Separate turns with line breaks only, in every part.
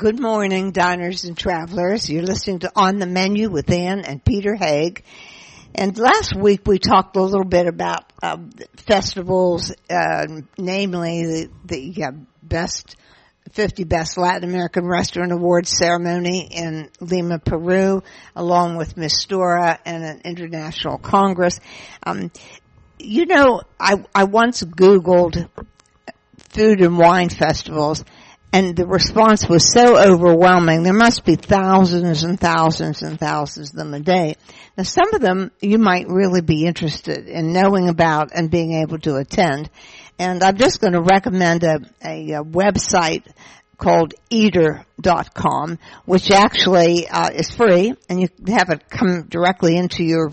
Good morning, diners and travelers. You're listening to On the Menu with Ann and Peter Haig. And last week we talked a little bit about festivals, namely the best 50 Best Latin American Restaurant Awards ceremony in Lima, Peru, along with Mistura and an international congress. I once Googled food and wine festivals, and the response was so overwhelming. There must be thousands and thousands and thousands of them a day. Now, some of them you might really be interested in knowing about and being able to attend. And I'm just going to recommend a website called eater.com, which actually is free, and you have it come directly into your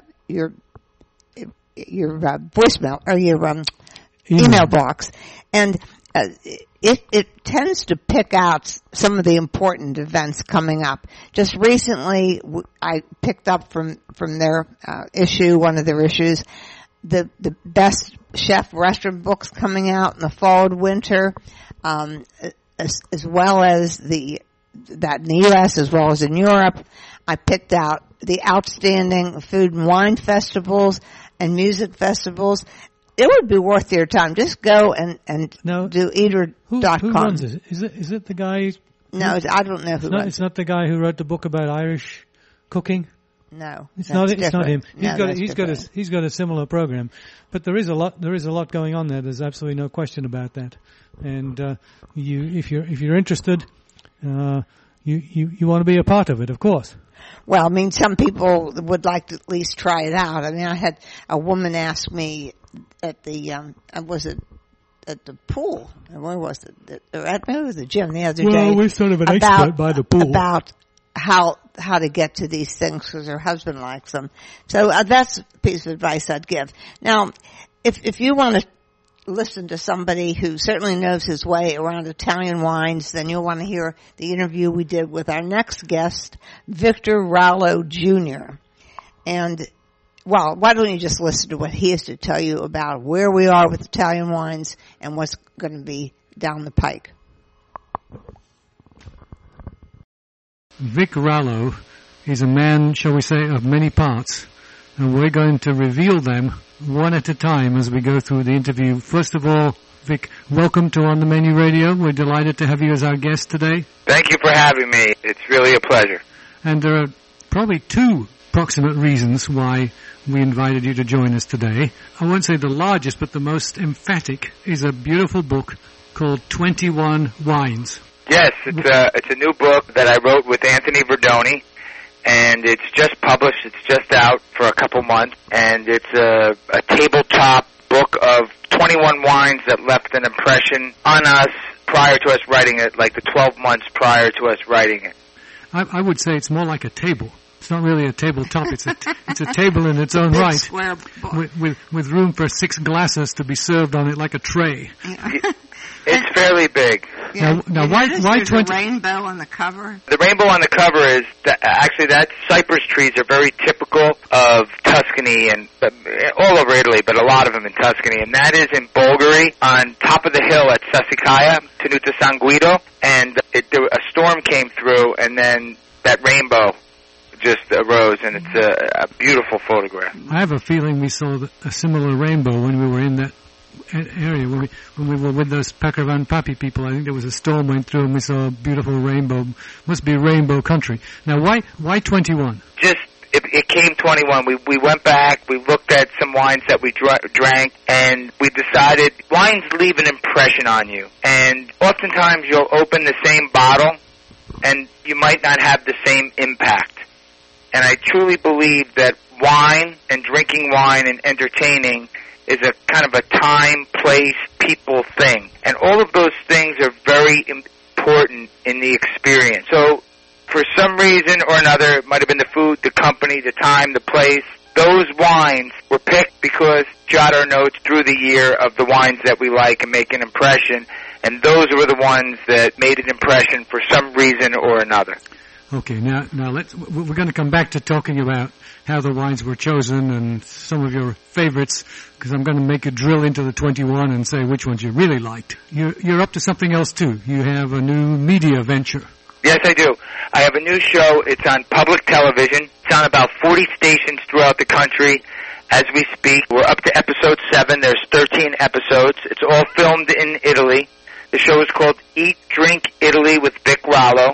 voicemail or your email box. And it tends to pick out some of the important events coming up. Just recently, I picked up from their issue, one of their issues, the best chef restaurant books coming out in the fall and winter, as well as that in the U.S. as well as in Europe. I picked out the outstanding food and wine festivals and music festivals. It would be worth your time. Just go and do eater.com.
Who runs it? Is it the guy?
No, I don't know who runs it.
It's not the guy who wrote the book about Irish cooking?
No.
It's not him.
He's
He's got a similar program. But there is a lot going on there. There's absolutely no question about that. And if you're interested, you want to be a part of it, of course.
Well, I mean, some people would like to at least try it out. I mean, I had a woman ask me at the at the pool? Where was it? Maybe it was the gym the other day.
Well, we're sort of an expert by the pool.
About how to get to these things because her husband likes them. So that's a piece of advice I'd give. Now, if you want to listen to somebody who certainly knows his way around Italian wines, then you'll want to hear the interview we did with our next guest, Victor Rallo Jr. And, well, why don't you just listen to what he has to tell you about where we are with Italian wines and what's going to be down the pike.
Vic Rallo is a man, shall we say, of many parts, and we're going to reveal them one at a time as we go through the interview. First of all, Vic, welcome to On the Menu Radio. We're delighted to have you as our guest today.
Thank you for having me. It's really a pleasure.
And there are probably two proximate reasons why we invited you to join us today. I won't say the largest, but the most emphatic is a beautiful book called 21 Wines.
Yes, it's a new book that I wrote with Anthony Verdoni, and it's just published. It's just out for a couple months, and it's a tabletop book of 21 wines that left an impression on us prior to us writing it, like the 12 months prior to us writing it.
I would say it's more like a table. It's not really a tabletop. It's a table in its own right,
square book.
with room for 6 glasses to be served on it like a tray.
It's fairly big.
Yeah.
Now why 20?
The rainbow on the cover?
The rainbow on the cover is that cypress trees are very typical of Tuscany and all over Italy, but a lot of them in Tuscany. And that is in Bulgari on top of the hill at Sassicaia, Tenuta San Guido. And a storm came through, and then that rainbow just arose, and it's a beautiful photograph.
I have a feeling we saw a similar rainbow when we were in that area, when we were with those Pakravan Papi people. I think there was a storm went through and we saw a beautiful rainbow. Must be rainbow country. Now, why 21?
It came 21. We went back, we looked at some wines that we drank, and we decided wines leave an impression on you. And oftentimes you'll open the same bottle, and you might not have the same impact. And I truly believe that wine and drinking wine and entertaining is a kind of a time, place, people thing. And all of those things are very important in the experience. So for some reason or another, it might have been the food, the company, the time, the place, those wines were picked because jot our notes through the year of the wines that we like and make an impression. And those were the ones that made an impression for some reason or another.
Okay, now we're going to come back to talking about how the wines were chosen and some of your favorites, because I'm going to make a drill into the 21 and say which ones you really liked. You're up to something else too. You have a new media venture.
Yes, I do. I have a new show. It's on public television. It's on about 40 stations throughout the country as we speak. We're up to episode 7. There's 13 episodes. It's all filmed in Italy. The show is called Eat, Drink, Italy with Vic Rallo.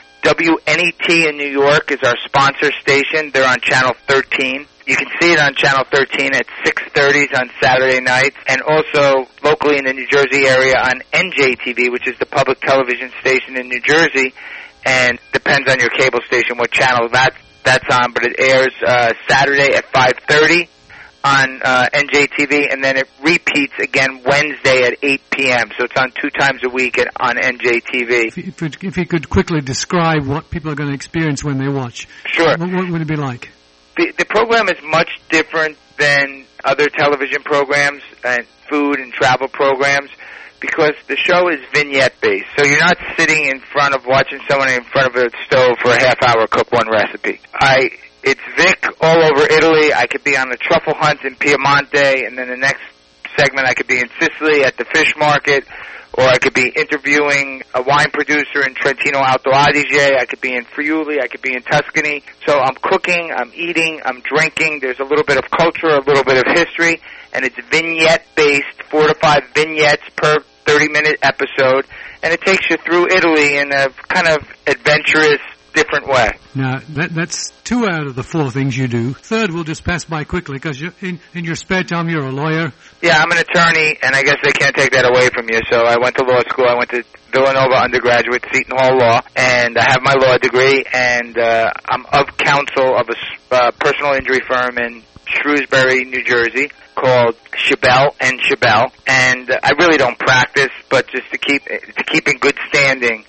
WNET in New York is our sponsor station. They're on Channel 13. You can see it on Channel 13 at 6:30s on Saturday nights, and also locally in the New Jersey area on NJTV, which is the public television station in New Jersey, and depends on your cable station what channel that's on, but it airs Saturday at 5:30 on NJTV, and then it repeats again Wednesday at 8 p.m., so it's on 2 times a week on NJTV.
If you could quickly describe what people are going to experience when they watch.
Sure.
What would it be like?
The program is much different than other television programs and food and travel programs because the show is vignette-based. So you're not sitting in front of watching someone in front of a stove for a half hour cook one recipe. It's Vic all over Italy. I could be on a truffle hunt in Piemonte, and then the next segment I could be in Sicily at the fish market, or I could be interviewing a wine producer in Trentino Alto Adige. I could be in Friuli. I could be in Tuscany. So I'm cooking, I'm eating, I'm drinking. There's a little bit of culture, a little bit of history, and it's vignette-based, 4 to 5 vignettes per 30-minute episode, and it takes you through Italy in a kind of adventurous, different way.
Now, that's 2 out of the 4 things you do. Third, we'll just pass by quickly, because in your spare time, you're a lawyer. Yeah,
I'm an attorney, and I guess they can't take that away from you. So I went to law school. I went to Villanova undergraduate, Seton Hall Law, and I have my law degree, and I'm of counsel of a personal injury firm in Shrewsbury, New Jersey, called Chabelle and Chabelle, and I really don't practice, but just to keep in good standing,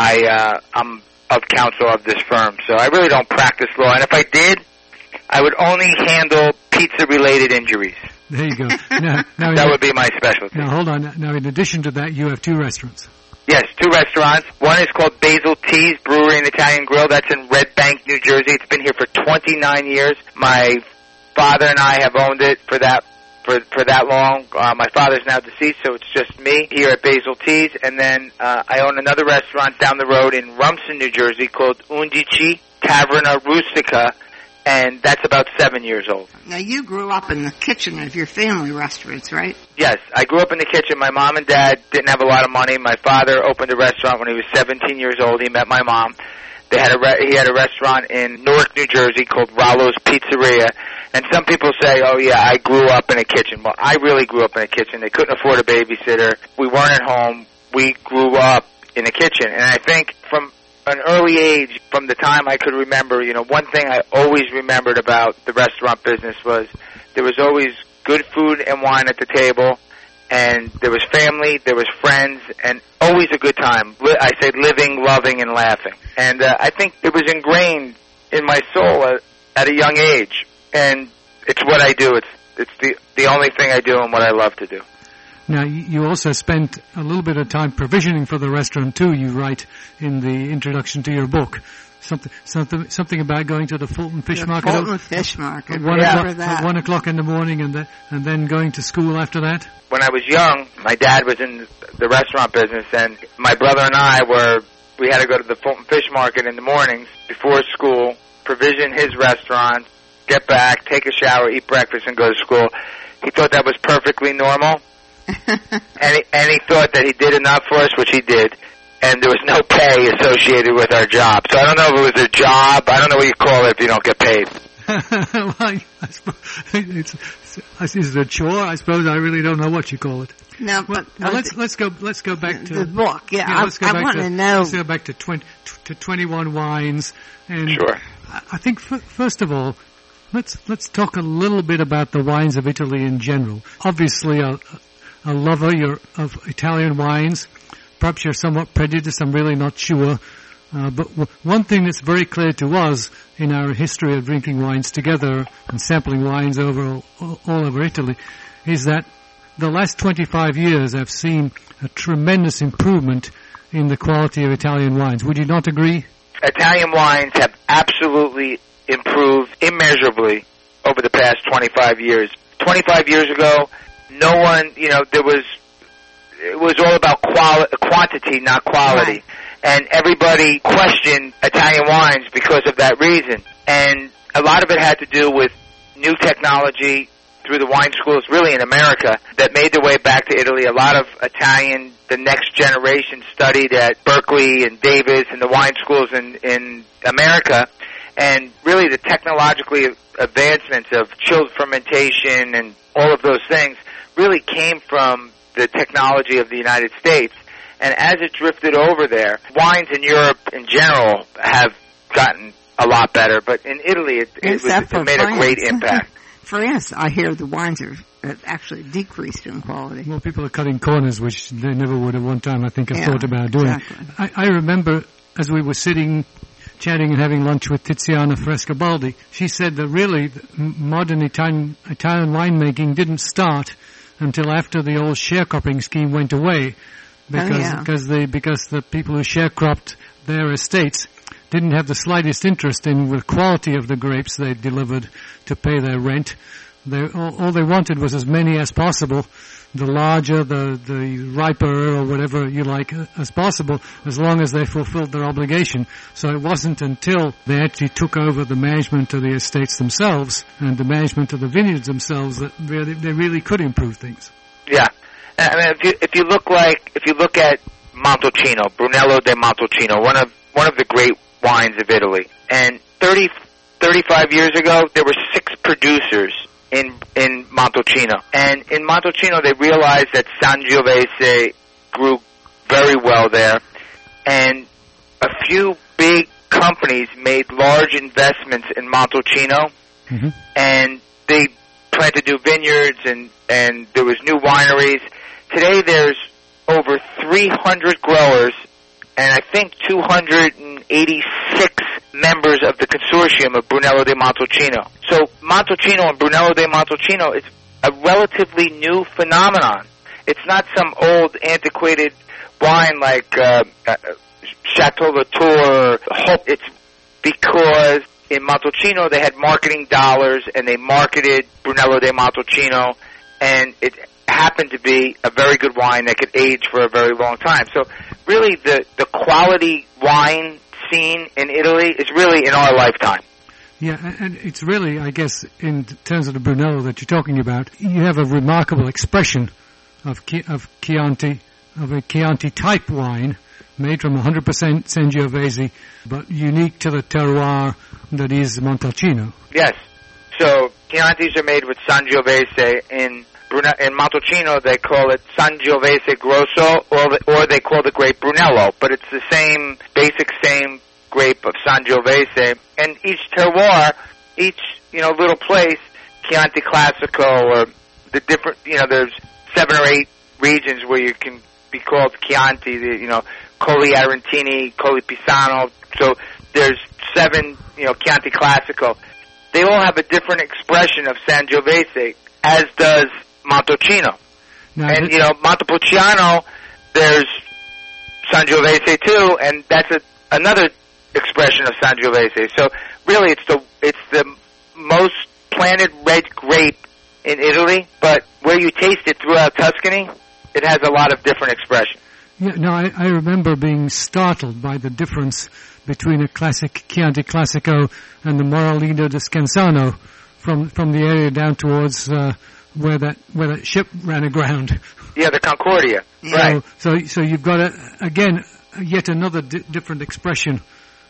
I'm of counsel of this firm, so I really don't practice law. And if I did, I would only handle pizza-related injuries.
There you go. Now
that would be my specialty.
Now, hold on. Now, in addition to that, you have 2 restaurants.
Yes, 2 restaurants. One is called Basil T's Brewery and Italian Grill. That's in Red Bank, New Jersey. It's been here for 29 years. My father and I have owned it for that long. My father's now deceased, so it's just me here at Basil T's. And then I own another restaurant down the road in Rumson, New Jersey, called Undici Taverna Rustica, and that's about 7 years old.
Now, you grew up in the kitchen of your family restaurants, right?
Yes, I grew up in the kitchen. My mom and dad didn't have a lot of money. My father opened a restaurant when he was 17 years old. He met my mom. He had a restaurant in Newark, New Jersey called Rollo's Pizzeria. And some people say, oh, yeah, I grew up in a kitchen. Well, I really grew up in a kitchen. They couldn't afford a babysitter. We weren't at home. We grew up in a kitchen. And I think from an early age, from the time I could remember, one thing I always remembered about the restaurant business was there was always good food and wine at the table, and there was family, there was friends, and always a good time. I say living, loving, and laughing. And I think it was ingrained in my soul at a young age. And it's what I do. It's the only thing I do and what I love to do.
Now, you also spent a little bit of time provisioning for the restaurant, too, you write in the introduction to your book. Something about going to the Fulton Fish Market.
Fulton Fish Market.
At 1 o'clock in the morning and then going to school after that?
When I was young, my dad was in the restaurant business, and my brother and I we had to go to the Fulton Fish Market in the mornings before school, provision his restaurant, get back, take a shower, eat breakfast, and go to school. He thought that was perfectly normal, and he thought that he did enough for us, which he did, and there was no pay associated with our job. So I don't know if it was a job. I don't know what you call it if you don't get paid.
Is it a chore? I suppose I really don't know what you call it.
No,
but let's go back to
the book. Yeah, I want to know.
Let's go back to 21 wines, and
sure.
I think first of all, let's talk a little bit about the wines of Italy in general. Obviously, a lover of Italian wines. Perhaps you're somewhat prejudiced. I'm really not sure. But one thing that's very clear to us in our history of drinking wines together and sampling wines all over Italy is that the last 25 years have seen a tremendous improvement in the quality of Italian wines. Would you not agree?
Italian wines have absolutely improved immeasurably over the past 25 years. 25 years ago, no one, it was all about quantity, not quality.
Right.
And everybody questioned Italian wines because of that reason. And a lot of it had to do with new technology through the wine schools, really in America, that made their way back to Italy. A lot of Italian, the next generation, studied at Berkeley and Davis and the wine schools in America. And really the technologically advancements of chilled fermentation and all of those things really came from the technology of the United States. And as it drifted over there, wines in Europe in general have gotten a lot better, but in Italy it made a great impact.
France, I hear the wines have actually decreased in quality.
Well, people are cutting corners, which they never would at one time, I think, have thought about doing.
Exactly.
I remember as we were sitting, chatting and having lunch with Tiziana Frescobaldi, she said that really modern Italian winemaking didn't start until after the old sharecropping scheme went away, because the people who sharecropped their estates didn't have the slightest interest in the quality of the grapes they delivered to pay their rent. All they wanted was as many as possible, the larger, the riper, or whatever you like, as possible, as long as they fulfilled their obligation. So it wasn't until they actually took over the management of the estates themselves and the management of the vineyards themselves that they really could improve things.
Yeah. I mean, if you look at Montalcino, Brunello de Montalcino, one of the great wines of Italy, and 35 years ago there were 6 producers in Montalcino, and in Montalcino they realized that Sangiovese grew very well there, and a few big companies made large investments in Montalcino, and they planted new vineyards, and there was new wineries. Today there's over 300 growers, and I think 286 members of the consortium of Brunello de Montalcino. So Montalcino and Brunello de Montalcino is a relatively new phenomenon. It's not some old, antiquated wine like Chateau Latour. It's because in Montalcino they had marketing dollars, and they marketed Brunello de Montalcino, and it happened to be a very good wine that could age for a very long time. So really the quality wine scene in Italy is really in our lifetime.
Yeah, and it's really, I guess, in terms of the Brunello that you're talking about, you have a remarkable expression of Chianti, of a Chianti type wine made from 100% Sangiovese, but unique to the terroir that is Montalcino. Yes.
So Chiantis are made with Sangiovese. In Montalcino, they call it Sangiovese Grosso, or they call the grape Brunello, but it's the same grape of Sangiovese. And each terroir, each little place, Chianti Classico, or the different, there's 7 or 8 regions where you can be called Chianti. Colli Arentini, Colli Pisano. So there's 7, Chianti Classico. They all have a different expression of Sangiovese, as does Montalcino. And, Montepulciano, there's Sangiovese too, and that's another expression of Sangiovese. So really it's the most planted red grape in Italy, but where you taste it throughout Tuscany, it has a lot of different expression.
Yeah, no, I remember being startled by the difference between a classic Chianti Classico and the Morellino di Scansano from the area down towards where that ship ran aground.
Yeah, the Concordia. Right.
So you've got yet another different expression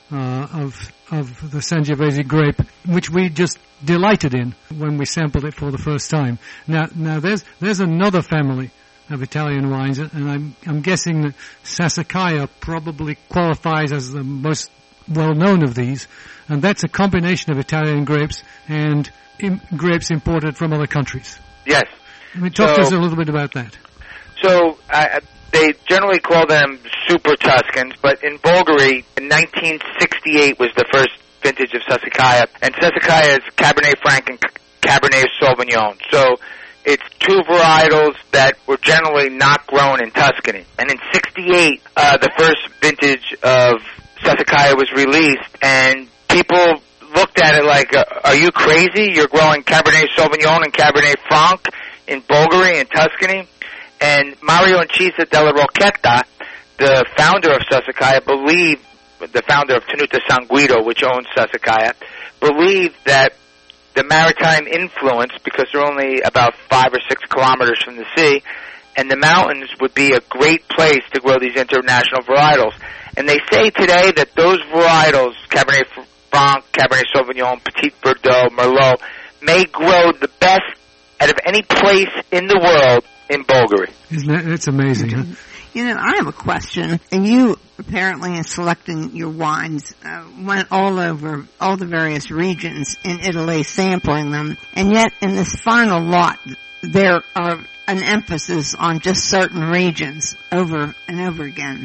of the Sangiovese grape, which we just delighted in when we sampled it for the first time. Now there's another family of Italian wines, and I'm guessing that Sassicaia probably qualifies as the most well-known of these, and that's a combination of Italian grapes and grapes imported from other countries.
Yes.
Talk to us a little bit about that.
So they generally call them Super Tuscans, but in Bulgari, in 1968 was the first vintage of Sassicaia, and Sassicaia is Cabernet Franc and Cabernet Sauvignon. So it's 2 varietals that were generally not grown in Tuscany. And in 68, the first vintage of Sassicaia was released, and people looked at it like, are you crazy? You're growing Cabernet Sauvignon and Cabernet Franc in Bulgari and Tuscany? And Mario Ancisa della Rocchetta, the founder of Sassicaia believed, the founder of Tenuta San Guido, which owns Sassicaia, believed that the maritime influence, because they're only about 5 or 6 kilometers from the sea, and the mountains would be a great place to grow these international varietals. And they say today that those varietals, Cabernet Franc, Cabernet Sauvignon, Petit Verdot, Merlot, may grow the best out of any place in the world in Bulgari.
That's amazing, huh?
You know, I have a question. And you apparently, in selecting your wines, went all over all the various regions in Italy, sampling them. And yet, in this final lot, there are an emphasis on just certain regions over and over again.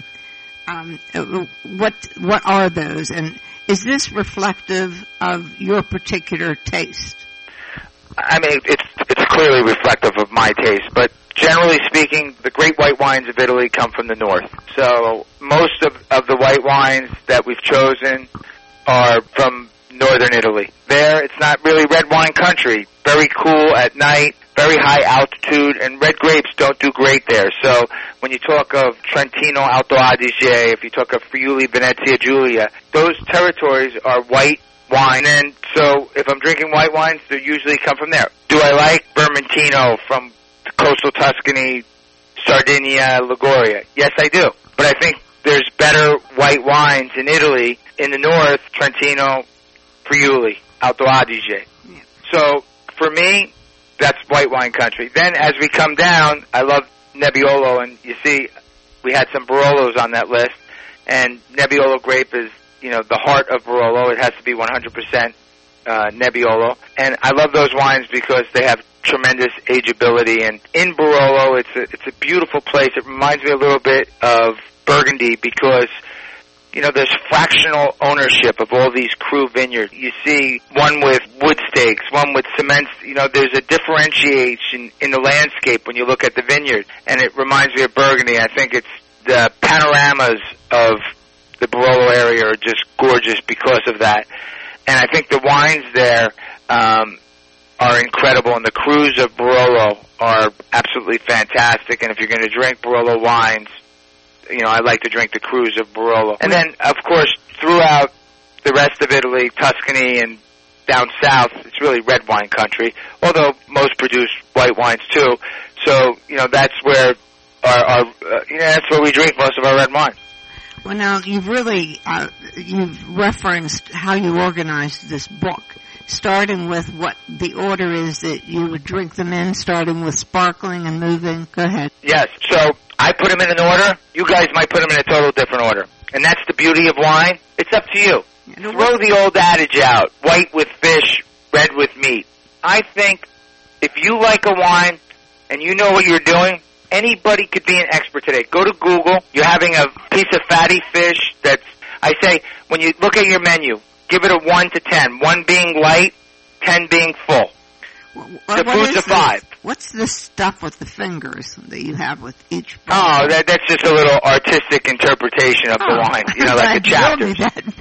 What are those? And is this reflective of your particular taste?
I mean, it's clearly reflective of my taste, but generally speaking, the great white wines of Italy come from the north. So most of the white wines that we've chosen are from northern Italy. There, it's not really red wine country. Very cool at night, very high altitude, and red grapes don't do great there. So when you talk of Trentino, Alto Adige, if you talk of Friuli, Venezia Giulia, those territories are white wine. And so if I'm drinking white wines, they usually come from there. Do I like Vermentino from coastal Tuscany, Sardinia, Liguria? Yes, I do. But I think there's better white wines in Italy, in the north, Trentino, Friuli, Alto Adige. Yeah. So for me, that's white wine country. Then as we come down, I love Nebbiolo, and you see we had some Barolos on that list, and Nebbiolo grape is, you know, the heart of Barolo. It has to be 100% Nebbiolo. And I love those wines because they have tremendous ageability. And in Barolo, it's a beautiful place. It reminds me a little bit of Burgundy because, you know, there's fractional ownership of all these cru vineyards. You see one with wood stakes, one with cements. You know, there's a differentiation in the landscape when you look at the vineyard. And it reminds me of Burgundy. I think it's the panoramas of the Barolo area are just gorgeous because of that. And I think the wines there are incredible, and the crus of Barolo are absolutely fantastic. And if you're going to drink Barolo wines, you know, I like to drink the crus of Barolo. And then, of course, throughout the rest of Italy, Tuscany and down south, it's really red wine country, although most produce white wines too. So, you know, that's where that's where we drink most of our red wine.
Well, now, you've referenced how you organized this book, starting with what the order is that you would drink them in, starting with sparkling and moving. Go ahead.
Yes, so I put them in an order. You guys might put them in a total different order. And that's the beauty of wine. It's up to you. Throw the old adage out, white with fish, red with meat. I think if you like a wine and you know what you're doing, anybody could be an expert today. Go to Google. You're having a piece of fatty fish that's, I say, when you look at your menu, give it a 1 to 10. 1 being light, 10 being full. The food's a 5.
What's the stuff with the fingers that you have with each?
Oh, that's just a little artistic interpretation of the wine. You know, like the chapters.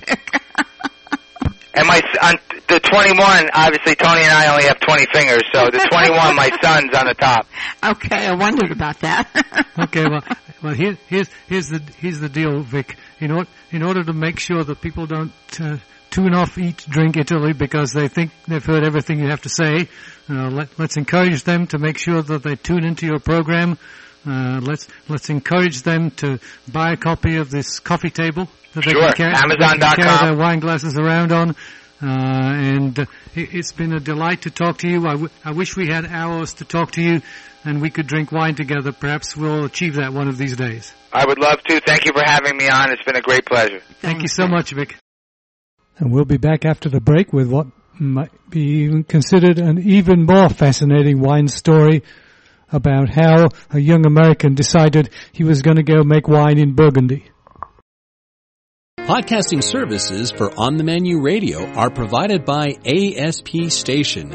And on the 21, obviously Tony and I only have 20 fingers, so the 21, my son's on the top.
Okay, I wondered about that.
Okay, well, here's the deal, Vic. In order to make sure that people don't tune off Eat, Drink Italy because they think they've heard everything you have to say, let's encourage them to make sure that they tune into your program. Let's encourage them to buy a copy of this coffee table that they can carry their wine glasses around on. And it's been a delight to talk to you. I wish we had hours to talk to you and we could drink wine together. Perhaps we'll achieve that one of these days.
I would love to. Thank you for having me on. It's been a great pleasure.
Thank you so much, Vic. And we'll be back after the break with what might be considered an even more fascinating wine story about how a young American decided he was going to go make wine in Burgundy.
Podcasting services for On the Menu Radio are provided by ASP Station,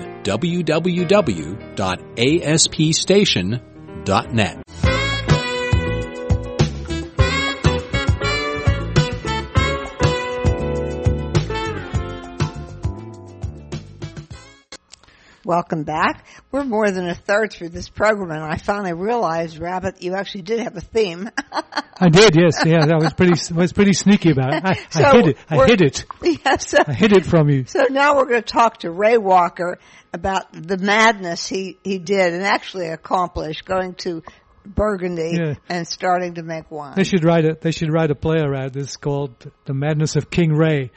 www.aspstation.net.
Welcome back. We're more than a third through this program, and I finally realized, Rabbit, you actually did have a theme.
I did, yes. Yeah, I was pretty sneaky about it. I hid it. I hid it.
Yes.
I hid it from you.
So now we're going to talk to Ray Walker about the madness he did and actually accomplished, going to Burgundy and starting to make wine. They should write
a play around this called The Madness of King Ray.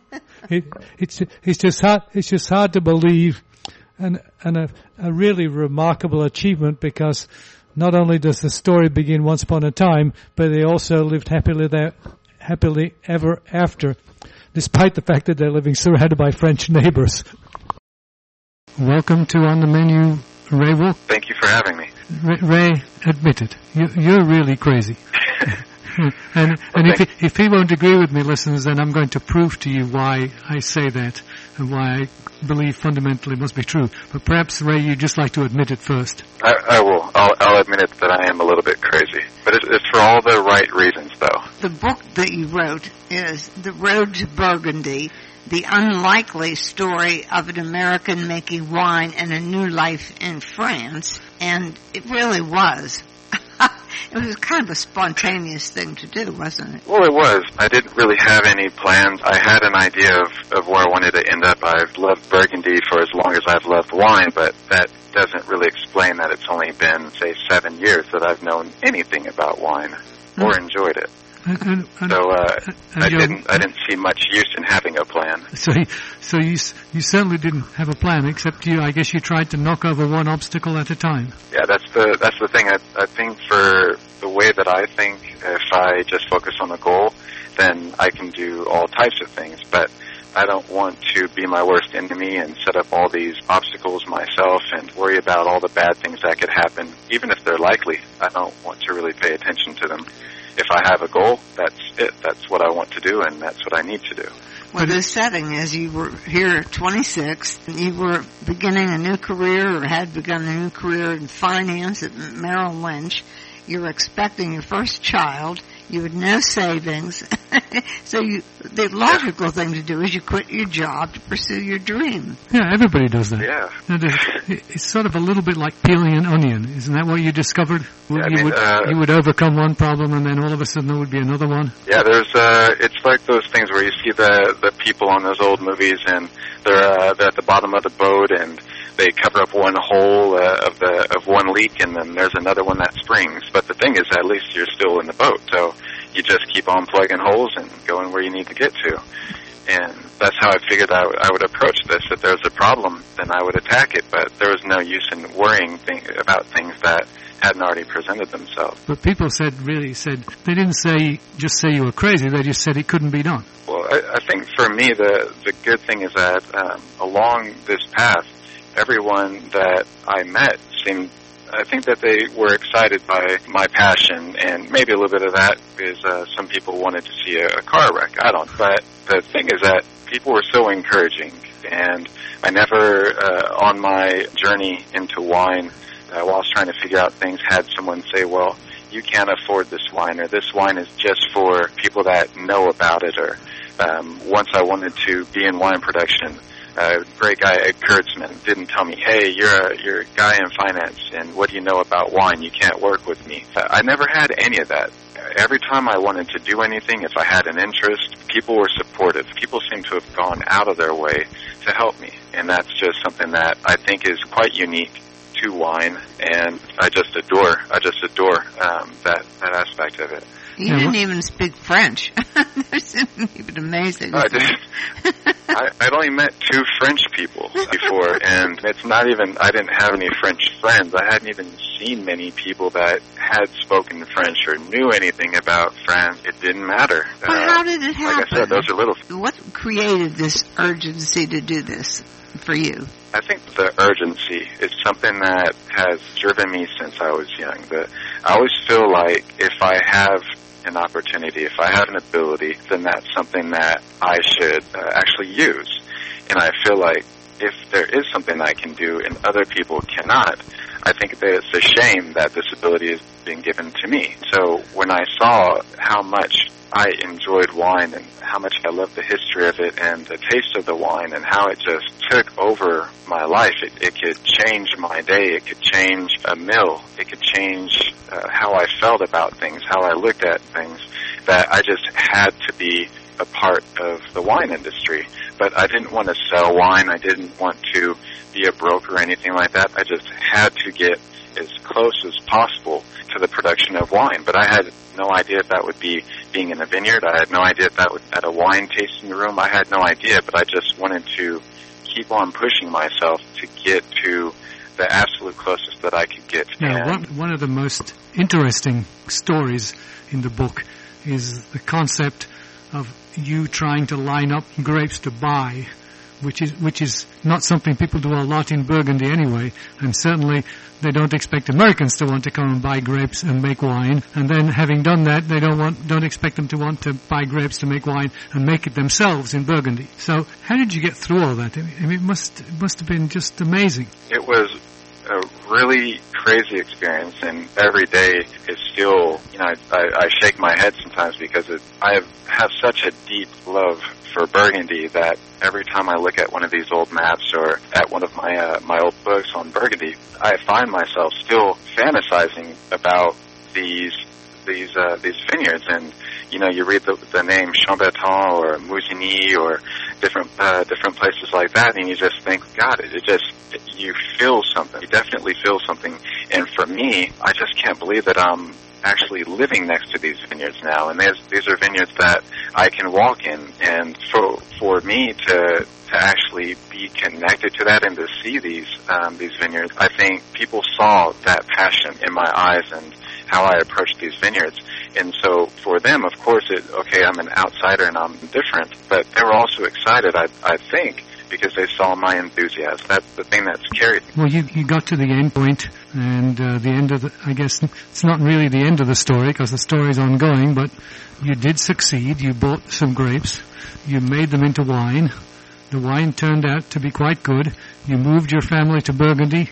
It's just hard to believe, and a really remarkable achievement, because not only does the story begin once upon a time, but they also lived happily ever after, despite the fact that they're living surrounded by French neighbors. Welcome to On the Menu, Ray Walker.
Thank you for having me.
Ray, admit it. You're really crazy. and if he won't agree with me, listeners, then I'm going to prove to you why I say that and why I believe fundamentally it must be true. But perhaps, Ray, you'd just like to admit it first.
I will. I'll admit it that I am a little bit crazy. But it's for all the right reasons, though.
The book that you wrote is The Road to Burgundy, the unlikely story of an American making wine and a new life in France. And it really was. It was kind of a spontaneous thing to do, wasn't it?
Well, it was. I didn't really have any plans. I had an idea of where I wanted to end up. I've loved Burgundy for as long as I've loved wine, but that doesn't really explain that it's only been, say, 7 years that I've known anything about wine or enjoyed it. I didn't see much use in having a plan.
So you certainly didn't have a plan, except I guess you tried to knock over one obstacle at a time.
Yeah, that's the thing. I think for the way that I think, if I just focus on the goal, then I can do all types of things. But I don't want to be my worst enemy and set up all these obstacles myself and worry about all the bad things that could happen, even if they're likely. I don't want to really pay attention to them. If I have a goal, that's it. That's what I want to do, and that's what I need to do.
Well, the setting is you were here at 26, and you were beginning a new career, or had begun a new career in finance at Merrill Lynch. You were expecting your first child. You had no savings. So the logical thing to do is you quit your job to pursue your dream.
Yeah, everybody does that.
Yeah.
It's sort of a little bit like peeling an onion. Isn't that what you discovered?
Yeah,
you would overcome one problem and then all of a sudden there would be another one?
Yeah, it's like those things where you see the people on those old movies and they're at the bottom of the boat and they cover up one hole of one leak, and then there's another one that springs. But the thing is, at least you're still in the boat, so you just keep on plugging holes and going where you need to get to. And that's how I figured I would approach this. If there's a problem, then I would attack it. But there was no use in worrying about things that hadn't already presented themselves.
But people said they didn't just say you were crazy. They just said it couldn't be done.
Well, I think for me the good thing is that along this path, everyone that I met I think that they were excited by my passion, and maybe a little bit of that is some people wanted to see a car wreck. I don't. But the thing is that people were so encouraging, and I never, on my journey into wine, while I was trying to figure out things, had someone say, well, you can't afford this wine, or this wine is just for people that know about it, or once I wanted to be in wine production, a great guy, Ed Kurtzman, didn't tell me, hey, you're a guy in finance, and what do you know about wine? You can't work with me. I never had any of that. Every time I wanted to do anything, if I had an interest, people were supportive. People seem to have gone out of their way to help me, and that's just something that I think is quite unique to wine, and I just adore that aspect of it.
You didn't even speak French. That's even amazing.
I'd only met 2 French people before, and it's not even, I didn't have any French friends. I hadn't even seen many people that had spoken French or knew anything about France. It didn't matter.
Well, how did it happen?
Like I said, those are little.
What created this urgency to do this for you?
I think the urgency is something that has driven me since I was young. I always feel like if I have an opportunity, if I have an ability, then that's something that I should actually use. And I feel like if there is something I can do and other people cannot, I think that it's a shame that this ability is been given to me. So when I saw how much I enjoyed wine and how much I loved the history of it and the taste of the wine and how it just took over my life, it could change my day, it could change a meal, it could change how I felt about things, how I looked at things, that I just had to be a part of the wine industry. But I didn't want to sell wine. I didn't want to be a broker or anything like that. I just had to get as close as possible to the production of wine. But I had no idea if that would be being in a vineyard. I had no idea if that would at a wine tasting room. I had no idea, but I just wanted to keep on pushing myself to get to the absolute closest that I could get.
Now, one of the most interesting stories in the book is the concept of you trying to line up grapes to buy, which is not something people do a lot in Burgundy anyway, and certainly they don't expect Americans to want to come and buy grapes and make wine, and then having done that, they don't expect them to want to buy grapes to make wine and make it themselves in Burgundy. So how did you get through all that? I mean, it must have been just amazing.
It was a really crazy experience, and every day is still, I shake my head sometimes because I have such a deep love for Burgundy that every time I look at one of these old maps or at one of my old books on Burgundy, I find myself still fantasizing about these vineyards. And you read the name Chambertin or Moussigny or different places like that, and you just think, God, you feel something. You definitely feel something. And for me, I just can't believe that I'm actually living next to these vineyards now, and these are vineyards that I can walk in, and for me to actually be connected to that and to see these vineyards, I think people saw that passion in my eyes and how I approached these vineyards. And so for them, of course, I'm an outsider and I'm different, but they were also excited, I think, because they saw my enthusiasm. That's the thing that's carried me.
Well, you got to the end point, and the end of I guess it's not really the end of the story because the story is ongoing, but you did succeed. You bought some grapes. You made them into wine. The wine turned out to be quite good. You moved your family to Burgundy.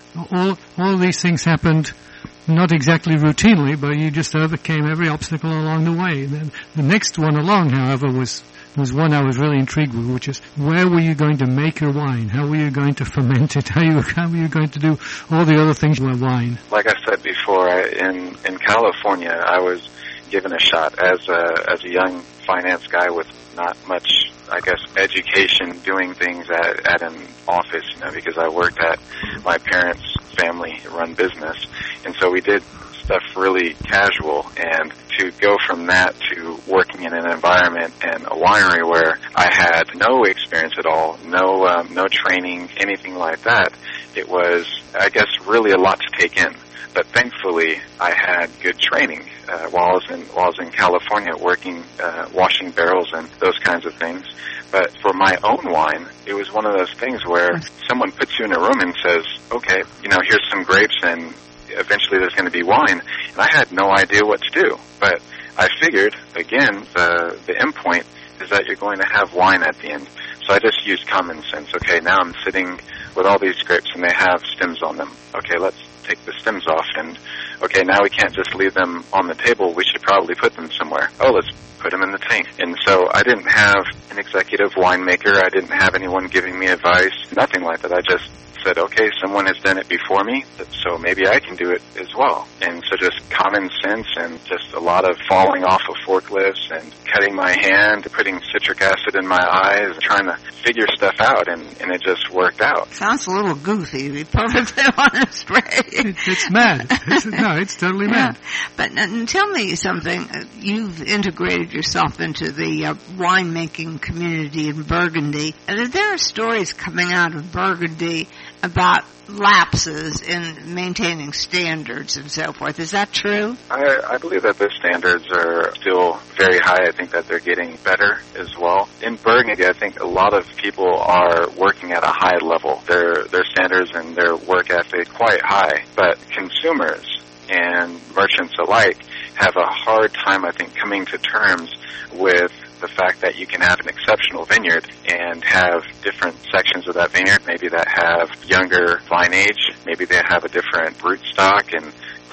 All these things happened not exactly routinely, but you just overcame every obstacle along the way. The next one along, however, was one I was really intrigued with, which is where were you going to make your wine? How were you going to ferment it? How were you going to do all the other things with wine?
Like I said before, in California, I was given a shot as a young finance guy with not much, I guess, education, doing things at an office, because I worked at my parents' family-run business, and so we did stuff really casual, and to go from that to working in an environment and a winery where I had no experience at all, no training, anything like that, it was, I guess, really a lot to take in. But thankfully, I had good training while I was in California, working, washing barrels and those kinds of things. But for my own wine, it was one of those things where someone puts you in a room and says, okay, here's some grapes and eventually there's going to be wine. And I had no idea what to do. But I figured, again, the end point is that you're going to have wine at the end. So I just used common sense. Okay, now I'm sitting with all these grapes and they have stems on them. Okay, let's take the stems off. And okay, now we can't just leave them on the table. We should probably put them somewhere. Oh, let's put them in the tank. And so I didn't have an executive winemaker. I didn't have anyone giving me advice. Nothing like that. I just said, okay, someone has done it before me, so maybe I can do it as well. And so just common sense and just a lot of falling off of forklifts and cutting my hand, putting citric acid in my eyes, trying to figure stuff out, and it just worked out.
Sounds a little goofy, to be perfectly honest, Ray.
It's mad. It's totally mad.
But tell me something. You've integrated yourself into the winemaking community in Burgundy. There are stories coming out of Burgundy about lapses in maintaining standards and so forth. Is that true?
I believe that the standards are still very high. I think that they're getting better as well. In Burgundy, I think a lot of people are working at a high level. Their standards and their work ethic quite high, but consumers and merchants alike have a hard time, I think, coming to terms with the fact that you can have an exceptional vineyard and have different sections of that vineyard, maybe that have younger vine age, maybe they have a different root stock and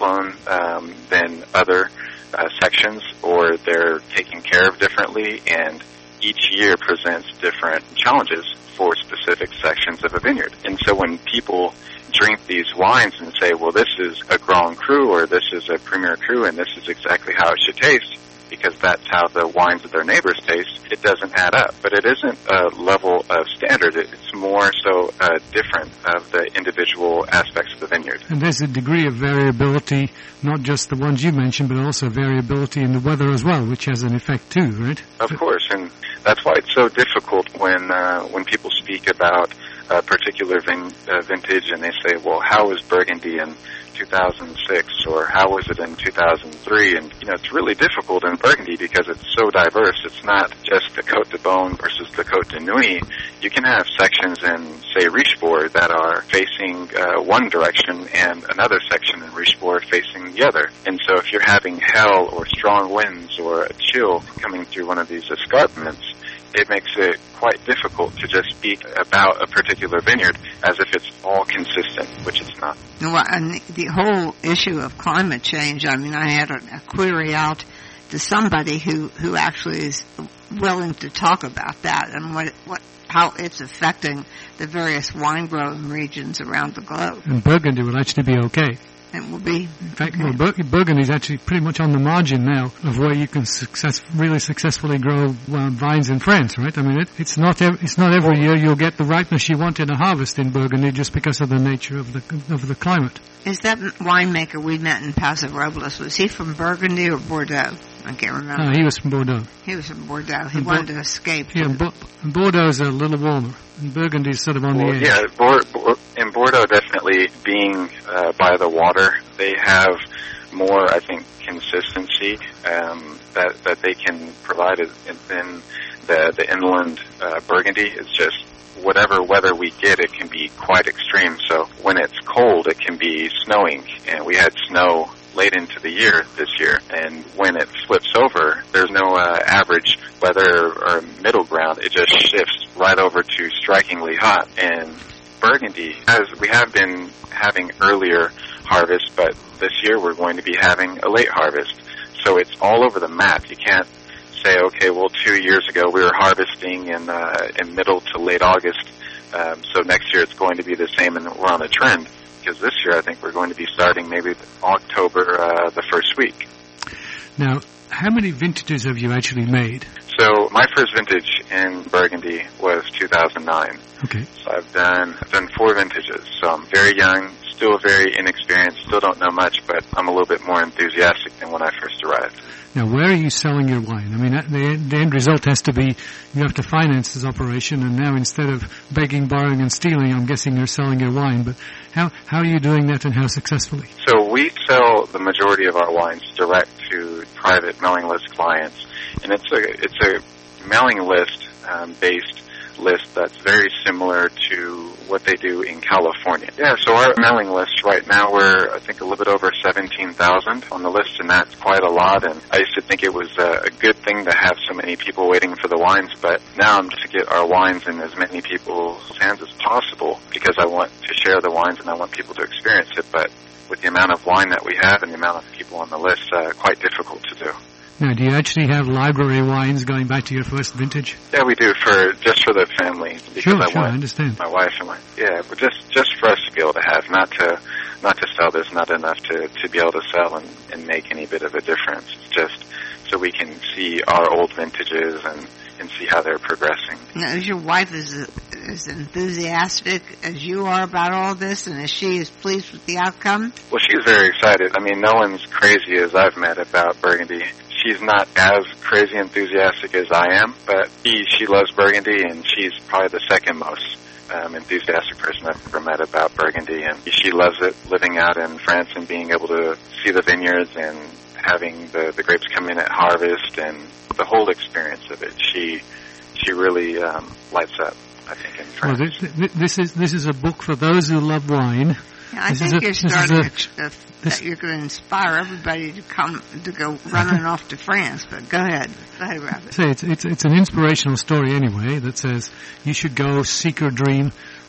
cyclone than other sections, or they're taken care of differently, and each year presents different challenges for specific sections of a vineyard. And so when people drink these wines and say, well, this is a Grand Cru or this is a Premier Cru and this is exactly how it should taste, because that's how the wines of their neighbors taste, it doesn't add up. But it isn't a level of standard. It's more so different of the individual aspects of the vineyard.
And there's a degree of variability, not just the ones you mentioned, but also variability in the weather as well, which has an effect too, right?
Of course, and that's why it's so difficult when people speak about a particular vintage and they say, well, how was Burgundy in 2006 or how was it in 2003? And, it's really difficult in Burgundy because it's so diverse. It's not just the Côte de Beaune versus the Côte de Nuits. You can have sections in, say, Richebourg that are facing one direction and another section in Richebourg facing the other. And so if you're having hail or strong winds or a chill coming through one of these escarpments, it makes it quite difficult to just speak about a particular vineyard as if it's all consistent, which it's not.
Well, and the whole issue of climate change, I had a query out to somebody who actually is willing to talk about that and how it's affecting the various wine growing regions around the globe.
And Burgundy will actually be okay.
It will be.
In fact, Burgundy is actually pretty much on the margin now of where you can really successfully grow vines in France, right? It's not every year you'll get the ripeness you want in a harvest in Burgundy just because of the nature of the climate.
Is that winemaker we met in Paso Robles, was he from Burgundy or Bordeaux? I can't remember.
He was from Bordeaux.
He was from Bordeaux. He wanted to escape.
Yeah, Bordeaux is a little warmer. And Burgundy is sort of on the edge.
Yeah, in Bordeaux, definitely being by the water, they have more, I think, consistency that they can provide than the inland Burgundy. It's just whatever weather we get, it can be quite extreme. So when it's cold, it can be snowing, and we had snow late into the year this year, and when it flips over, there's no average weather or middle ground. It just shifts right over to strikingly hot. And Burgundy, as we have been having earlier harvest, but this year we're going to be having a late harvest. So it's all over the map. You can't say, okay, well, 2 years ago we were harvesting in middle to late August, so next year it's going to be the same and we're on a trend. Because this year I think we're going to be starting maybe October the first week.
Now, how many vintages have you actually made?
So my first vintage in Burgundy was 2009.
Okay.
So I've done 4 vintages. So I'm very young, still very inexperienced, still don't know much, but I'm a little bit more enthusiastic than when I first arrived.
Now, where are you selling your wine? The end result has to be you have to finance this operation, and now instead of begging, borrowing, and stealing, I'm guessing you're selling your wine. But how are you doing that, and how successfully?
So we sell the majority of our wines direct to private mailing list clients, and it's a mailing list based list that's very similar to what they do in California. Yeah, so our mailing list right now, we're, I think, a little bit over 17,000 on the list, and that's quite a lot. And I used to think it was a good thing to have so many people waiting for the wines, but now I'm just to get our wines in as many people's hands as possible because I want to share the wines and I want people to experience it. But with the amount of wine that we have and the amount of people on the list, quite difficult to do.
Now, do you actually have library wines going back to your first vintage?
Yeah, we do just for the family.
Sure, I understand.
My wife and but just for us to be able to have, not to sell. There's not enough to be able to sell and make any bit of a difference. It's just so we can see our old vintages and see how they're progressing.
Now, is your wife as enthusiastic as you are about all this, and is she as pleased with the outcome?
Well, she's very excited. No one's crazy as I've met about Burgundy. She's not as crazy enthusiastic as I am, but she loves Burgundy, and she's probably the second most enthusiastic person I've ever met about Burgundy, and she loves it, living out in France and being able to see the vineyards and having the grapes come in at harvest and the whole experience of it. She really lights up, I think, in France.
Well, this is a book for those who love wine.
Yeah, I think you're starting that you're going to inspire everybody to go running off to France. But go ahead, Robert.
It's an inspirational story anyway that says you should go seek your dream,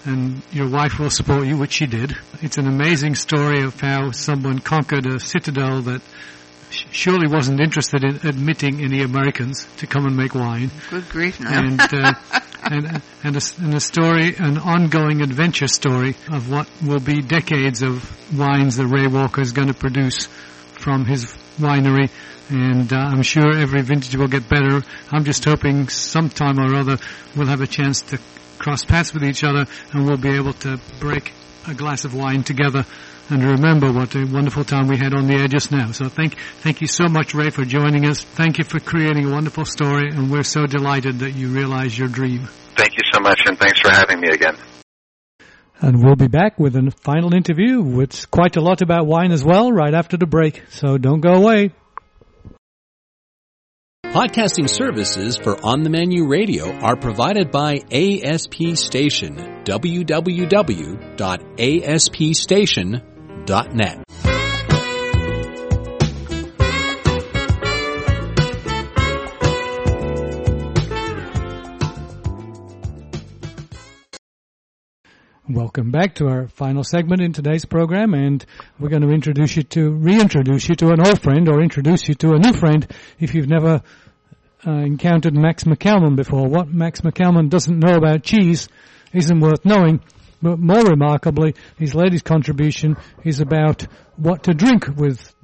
and your wife will support you, which she did. It's an amazing story of how someone conquered a citadel that surely wasn't interested in admitting any Americans to come and make wine.
Good grief, no.
And a story, an ongoing adventure story of what will be decades of wines that Ray Walker is going to produce from his winery. And I'm sure every vintage will get better. I'm just hoping sometime or other we'll have a chance to cross paths with each other and we'll be able to break a glass of wine together and remember what a wonderful time we had on the air just now. So thank you so much, Ray, for joining us. Thank you for creating a wonderful story, and we're so delighted that you realized your dream.
Thank you so much, and thanks for having me again.
And we'll be back with a final interview with quite a lot about wine as well right after the break. So don't go away.
Podcasting services for On the Menu Radio are provided by ASP Station, www.aspstation.net. Welcome back to our final segment in today's program, and we're going to reintroduce you to an old friend or introduce you to a new friend if you've never encountered Max McCalman before. What Max McCalman doesn't know about cheese isn't worth knowing, but more remarkably, his latest contribution is about what to drink with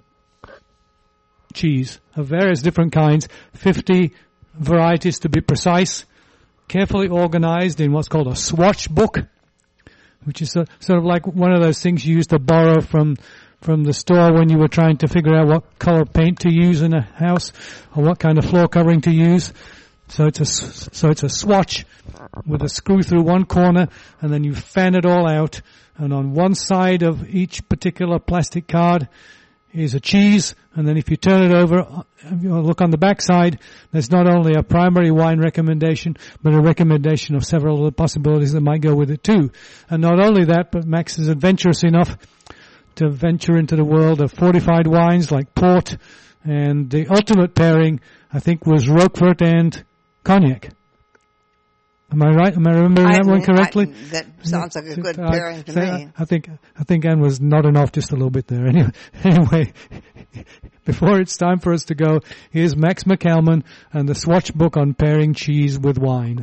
cheese of various different kinds, 50 varieties to be precise, carefully organized in what's called a swatch book, which is sort of like one of those things you used to borrow from the store when you were trying to figure out what color paint to use in a house or what kind of floor covering to use. So it's a swatch with a screw through one corner, and then you fan it all out, and on one side of each particular plastic card is a cheese, and then if you turn it over, look on the back side, there's not only a primary wine recommendation, but a recommendation of several of the possibilities that might go with it too. And not only that, but Max is adventurous enough to venture into the world of fortified wines like port, and the ultimate pairing, I think, was Roquefort and cognac. Am I right? Am I remembering that one correctly?
That sounds like a good pairing to me.
I think Anne was nodding off just a little bit there. Anyway, before it's time for us to go, here's Max McCalman and the swatch book on pairing cheese with wine.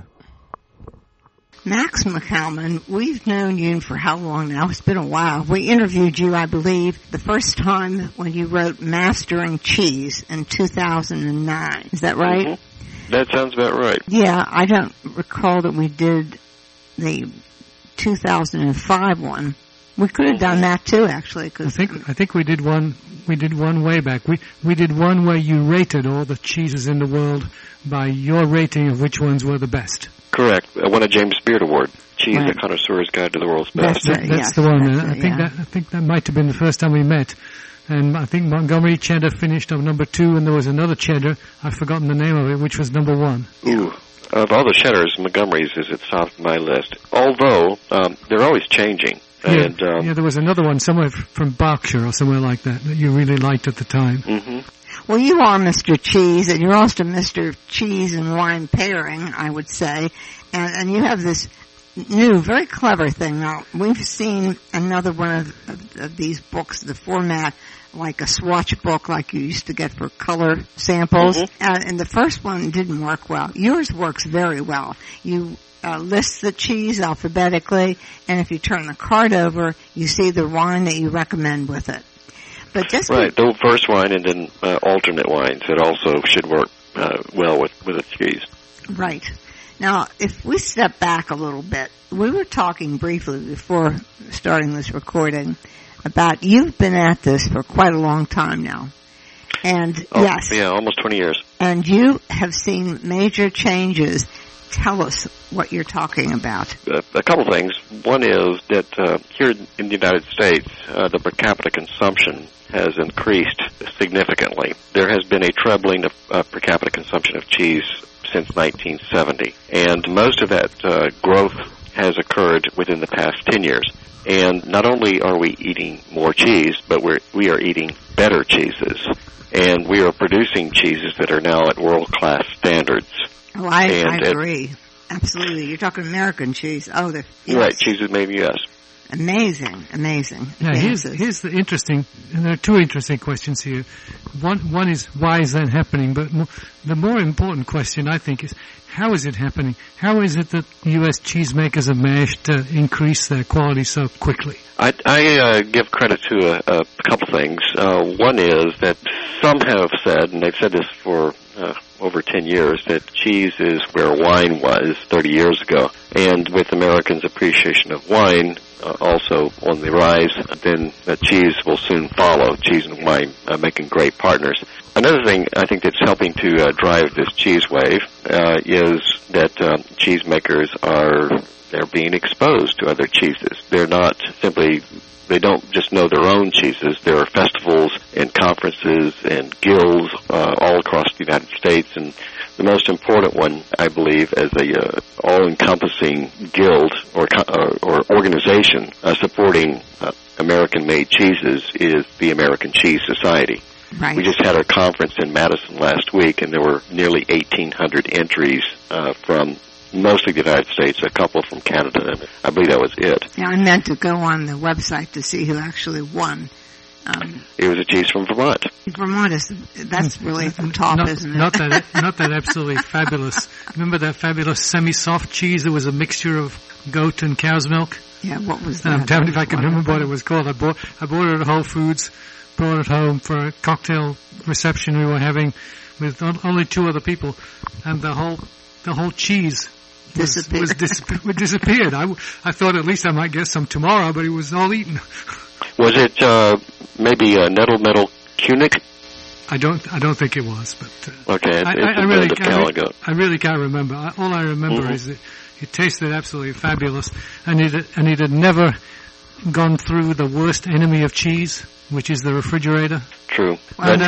Max McCalman, we've known you for how long now? It's been a while. We interviewed you, I believe, the first time when you wrote Mastering Cheese in 2009. Is that right?
Mm-hmm. That sounds about right.
Yeah, I don't recall that we did the 2005 one. We could have done that too, actually. Cause
I think we did one. We did one way back. We did one where you rated all the cheeses in the world by your rating of which ones were the best.
Correct. I won a James Beard Award. Cheese, right. A Connoisseur's Guide to the World's Best.
That's the one. I think that might have been the first time we met. And I think Montgomery cheddar finished on number 2, and there was another cheddar, I've forgotten the name of it, which was number 1.
Ooh. Of all the cheddars, Montgomery's is at the top of my list. Although, they're always changing. And,
there was another one somewhere from Berkshire or somewhere like that you really liked at the time.
Mm-hmm.
Well, you are Mr. Cheese, and you're also Mr. Cheese and Wine Pairing, I would say. And you have this new, very clever thing. Now, we've seen another one of these books, the format, like a swatch book like you used to get for color samples. Mm-hmm. And the first one didn't work well. Yours works very well. You list the cheese alphabetically, and if you turn the card over, you see the wine that you recommend with it. But just
right, the first wine and then alternate wines. It also should work well with a cheese.
Right. Now, if we step back a little bit, we were talking briefly before starting this recording about you've been at this for quite a long time now. And yes.
Yeah, almost 20 years.
And you have seen major changes. Tell us what you're talking about.
A couple things. One is that here in the United States, the per capita consumption has increased significantly. There has been a trebling of per capita consumption of cheese since 1970. And most of that growth has occurred within the past 10 years. And not only are we eating more cheese, but we are eating better cheeses. And we are producing cheeses that are now at world-class standards.
Oh, I agree. Absolutely. You're talking American cheese. Oh, yes.
Right, cheese is made in the U.S.
Amazing.
Now, here's the interesting, and there are two interesting questions here. One is, why is that happening? But the more important question, I think, is, how is it happening? How is it that U.S. cheesemakers have managed to increase their quality so quickly?
I give credit to a couple things. One is that some have said, and they've said this for over 10 years, that cheese is where wine was 30 years ago. And with Americans' appreciation of wine also on the rise, then cheese will soon follow. Cheese and wine making great partners. Another thing I think that's helping to drive this cheese wave is that cheesemakers they're being exposed to other cheeses. They're not simply, they don't just know their own cheeses. There are festivals and conferences and guilds all across the United States, and the most important one, I believe, as a all-encompassing guild or organization supporting American-made cheeses is the American Cheese Society.
Right.
We just had our conference in Madison last week, and there were nearly 1,800 entries from mostly the United States, a couple from Canada, and I believe that was it.
Now, I meant to go on the website to see who actually won.
It was a cheese from Vermont.
Vermont that's really the top, isn't it?
Not that absolutely fabulous. Remember that fabulous semi-soft cheese that was a mixture of goat and cow's milk?
Yeah, what was that?
I'm damned if I can remember what it was called. I bought it at Whole Foods, brought it home for a cocktail reception we were having with only two other people, and the whole cheese disappeared. I thought at least I might get some tomorrow, but it was all eaten.
Was it maybe nettle metal Cunic?
I don't think it was, but
okay,
I really can't remember. All I remember is that it tasted absolutely fabulous, and it had never gone through the worst enemy of cheese, which is the refrigerator.
True.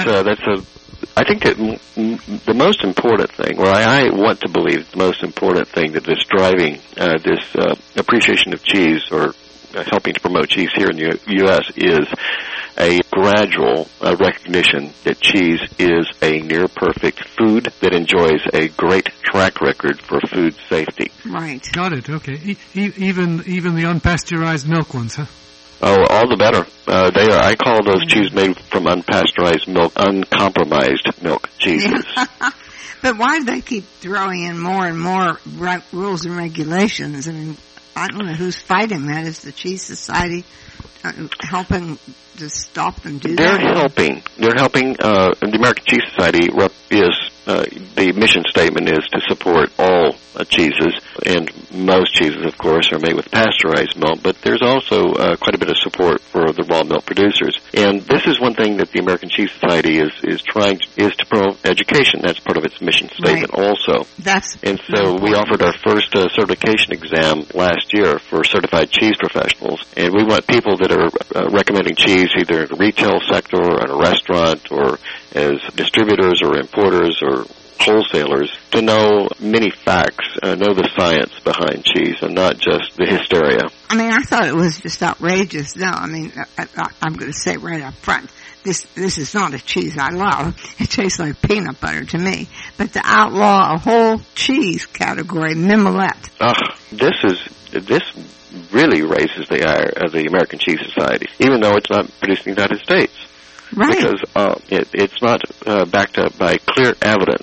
I think that the most important thing, or I want to believe the most important thing that is driving this appreciation of cheese, or helping to promote cheese here in the U.S., is a gradual recognition that cheese is a near-perfect food that enjoys a great track record for food safety.
Right.
Got it, okay. Even the unpasteurized milk ones, huh?
Oh, all the better. I call those cheese made from unpasteurized milk, uncompromised milk cheeses.
But why do they keep throwing in more and more rules and regulations? I mean, I don't know who's fighting that. Is the Cheese Society helping to stop them do that?
They're helping. The American Cheese Society the mission statement is to support all cheeses, and most cheeses, of course, are made with pasteurized milk, but there's also quite a bit of support for the raw milk producers. And this is one thing that the American Cheese Society is to promote education. That's part of its mission statement also. And so we offered our first certification exam last year for certified cheese professionals, and we want people that are recommending cheese either in the retail sector or in a restaurant or as distributors or importers or wholesalers to know many facts, know the science behind cheese and not just the hysteria.
I mean, I thought it was just outrageous. No, I mean, I'm going to say right up front, this is not a cheese I love. It tastes like peanut butter to me. But to outlaw a whole cheese category, Mimolette.
This really raises the ire of the American Cheese Society, even though it's not produced in the United States.
Right.
Because it's not backed up by clear evidence.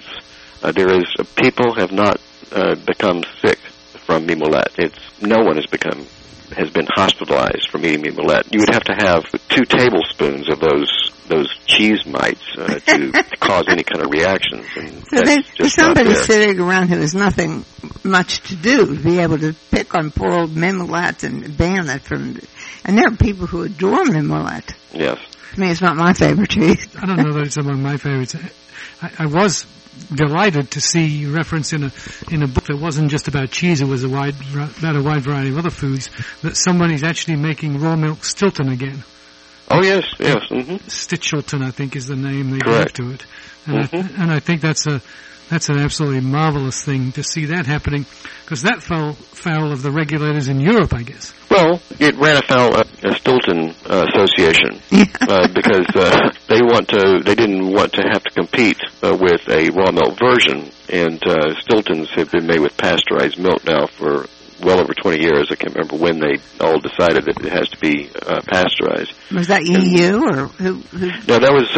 People have not become sick from Mimolette. No one has been hospitalized from eating Mimolette. You would have to have 2 tablespoons of those cheese mites to cause any kind of reactions. And
so there's somebody sitting around who has nothing much to do to be able to pick on poor old Mimolette and ban it from. And there are people who adore Mimolette.
Yes.
I mean, it's not my favorite cheese.
I don't know that it's among my favorites. I was delighted to see reference in a book that wasn't just about cheese. It was about a wide variety of other foods. That somebody's actually making raw milk Stilton again.
Oh yes. Mm-hmm.
Stitchelton, I think, is the name they gave to it. And I think that's an absolutely marvelous thing to see that happening, because that fell foul of the regulators in Europe, I guess.
Well, it ran afoul of the Stilton Association because they didn't want to have to compete with with a raw milk version, and Stilton's have been made with pasteurized milk now for well over 20 years. I can't remember when they all decided that it has to be pasteurized.
Was that EU or who?
No, that was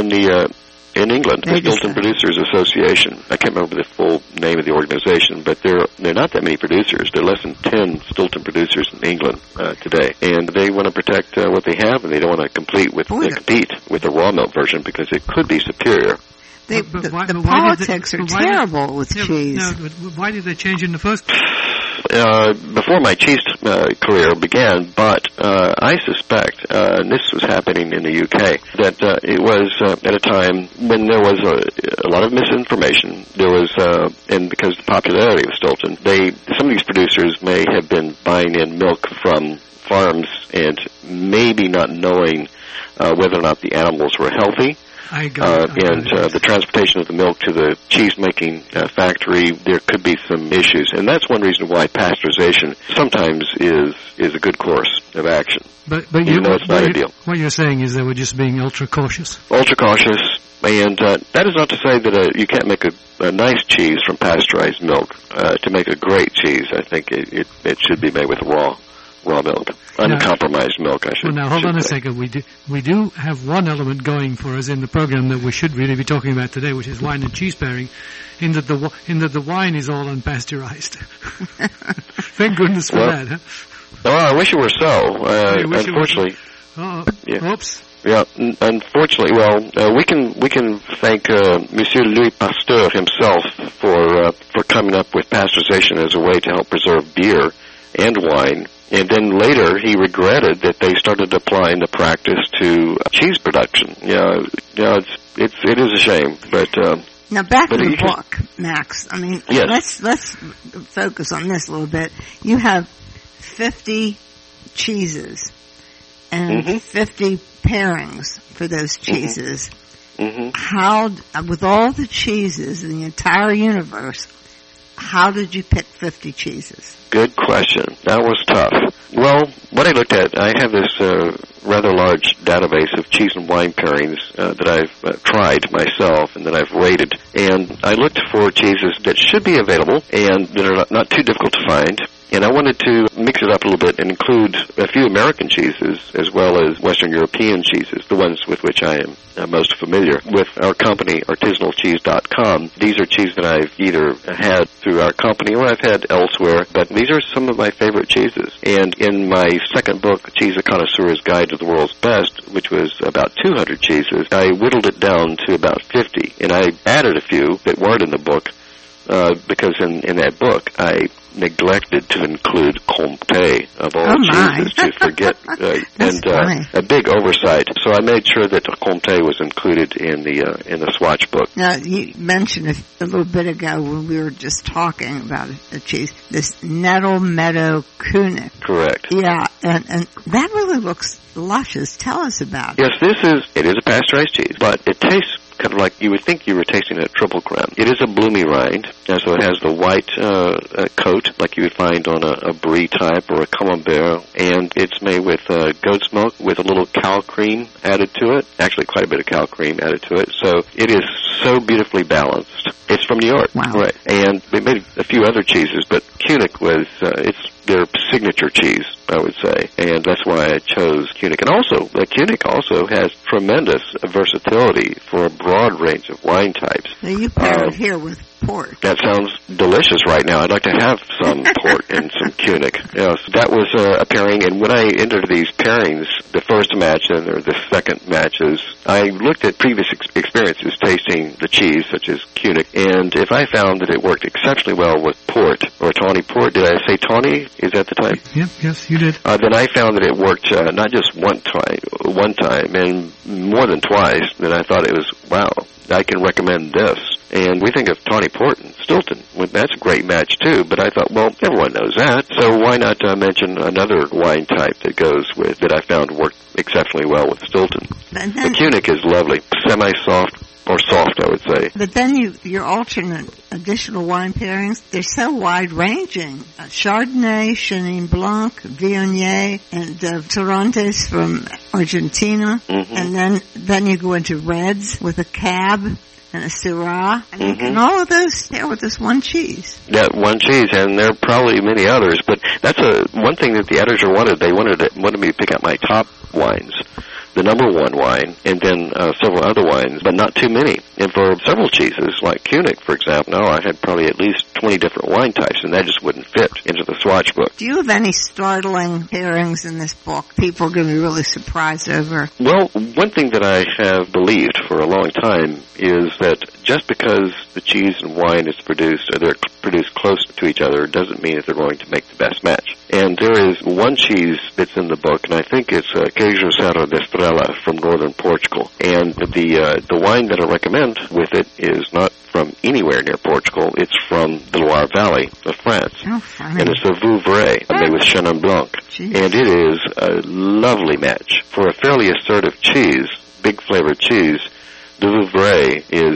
in England, the Stilton Producers Association. I can't remember the full name of the organization, but there are not that many producers. There are less than 10 Stilton producers in England today, and they want to protect what they have, and they don't want to compete with the raw milk version because it could be superior.
The politics are terrible with cheese.
No, why did they change it in the first place?
Before my cheese career began, but I suspect, and this was happening in the UK, that it was at a time when there was a lot of misinformation. There was, and because of the popularity of Stilton, some of these producers may have been buying in milk from farms and maybe not knowing whether or not the animals were healthy. The transportation of the milk to the cheese-making factory, there could be some issues. And that's one reason why pasteurization sometimes is a good course of action.
But
even though it's not ideal.
What you're saying is they were just being ultra-cautious.
Ultra-cautious. And that is not to say that you can't make a nice cheese from pasteurized milk. To make a great cheese, I think it should be made with raw milk. Uncompromised milk, I should say.
Well, now, hold on a second. We do have one element going for us in the program that we should really be talking about today, which is wine and cheese pairing, in that the wine is all unpasteurized. Thank goodness for that. Huh?
Oh, I wish it were so. Unfortunately.
Oops.
Yeah, unfortunately, we can thank Monsieur Louis Pasteur himself for coming up with pasteurization as a way to help preserve beer and wine. And then later, he regretted that they started applying the practice to cheese production. It is a shame, but
now back to the book, Max. I mean,
yes.
let's focus on this a little bit. You have 50 cheeses and 50 pairings for those cheeses.
Mm-hmm.
How, with all the cheeses in the entire universe, how did you pick 50 cheeses?
Good question. That was tough. Well, what I looked at, I have this rather large database of cheese and wine pairings that I've tried myself and that I've rated. And I looked for cheeses that should be available and that are not too difficult to find. And I wanted to mix it up a little bit and include a few American cheeses as well as Western European cheeses, the ones with which I am most familiar. With our company, artisanalcheese.com, these are cheeses that I've either had through our company or I've had elsewhere, but these are some of my favorite cheeses. And in my second book, Cheese A Connoisseur's Guide to the World's Best, which was about 200 cheeses, I whittled it down to about 50. And I added a few that weren't in the book because in that book, I neglected to include Comté of all cheeses to forget, and a big oversight. So I made sure that Comté was included in the Swatch book.
Now, you mentioned a little bit ago when we were just talking about a cheese, this Nettle Meadow König.
Correct.
Yeah, and that really looks luscious. Tell us about it.
Yes, it is a pasteurized cheese, but it tastes kind of like you would think you were tasting a triple creme. It is a bloomy rind, and so it has the white coat like you would find on a brie type or a camembert, and it's made with goat's milk with a little cow cream added to it, actually quite a bit of cow cream added to it, so it is so beautifully balanced. It's from New York,
wow.
Right? And they made a few other cheeses, but König was it's their signature cheese, I would say, and that's why I chose König. And also, König also has tremendous versatility for a broad range of wine types.
Now you pair it here with port.
That sounds delicious right now. I'd like to have some port and some König. Yes, that was a pairing, and when I entered these pairings, the first match and or the second matches, I looked at previous experiences tasting the cheese, such as König, and if I found that it worked exceptionally well with port, or tawny port, did I say tawny? Is that the type?
Yep, yes, you did.
Then I found that it worked not just one time, and more than twice, then I thought it was, wow, I can recommend this. And we think of tawny port and Stilton. Well, that's a great match, too. But I thought, well, everyone knows that. So why not mention another wine type that goes with, that I found worked exceptionally well with Stilton. The König is lovely. Semi-soft, or soft, I would say.
But then your alternate additional wine pairings, they're so wide-ranging. Chardonnay, Chenin Blanc, Viognier, and Torrontés from Argentina.
Mm-hmm.
And then you go into reds with a Cab. and a Syrah, and all of those there with this one cheese.
Yeah, one cheese, and there are probably many others, but that's one thing that the editor wanted. They wanted me to pick out my top wines, the number one wine, and then several other wines, but not too many. And for several cheeses, like Koenig, for example, I had probably at least 20 different wine types, and that just wouldn't fit into the swatch book.
Do you have any startling pairings in this book people are going to be really surprised over?
Well, one thing that I have believed for a long time is that just because the cheese and wine is produced, or they're produced close to each other, doesn't mean that they're going to make the best match. And there is one cheese that's in the book, and I think it's Queijo Serra da Estrela from northern Portugal. And the wine that I recommend with it is not from anywhere near Portugal. It's from the Loire Valley of France.
Oh, funny.
And it's a Vouvray made with Chenin Blanc.
Jeez.
And it is a lovely match. For a fairly assertive cheese, big flavored cheese, the Vouvray is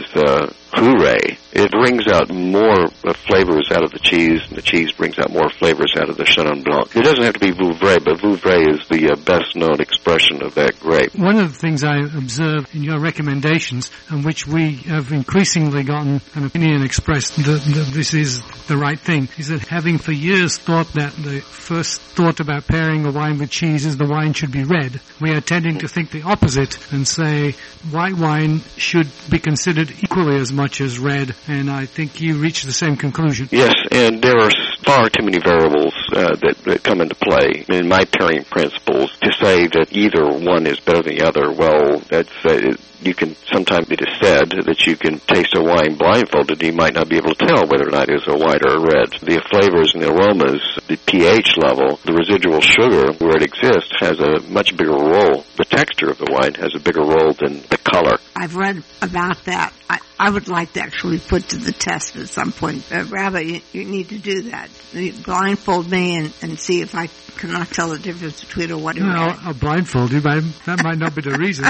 hooray. It brings out more flavors out of the cheese, and the cheese brings out more flavors out of the Chenin Blanc. It doesn't have to be Vouvray, but Vouvray is the best-known expression of that grape.
One of the things I observe in your recommendations, and which we have increasingly gotten an opinion expressed that this is the right thing, is that having for years thought that the first thought about pairing a wine with cheese is the wine should be red, we are tending to think the opposite and say white wine should be considered equally as much as red, and I think you reached the same conclusion.
Yes, and there are far too many variables that come into play in my pairing principles to say that either one is better than the other. Well, that's you can sometimes it is said that you can taste a wine blindfolded. You might not be able to tell whether or not it is a white or a red. The flavors and the aromas, the pH level, the residual sugar where it exists has a much bigger role. The texture of the wine has a bigger role than the color.
I've read about that. I would like to actually put to the test at some point. Rabbi, you need to do that. You blindfold me and see if I cannot tell the difference between a white and red.
I'll blindfold you, but that might not be the reason.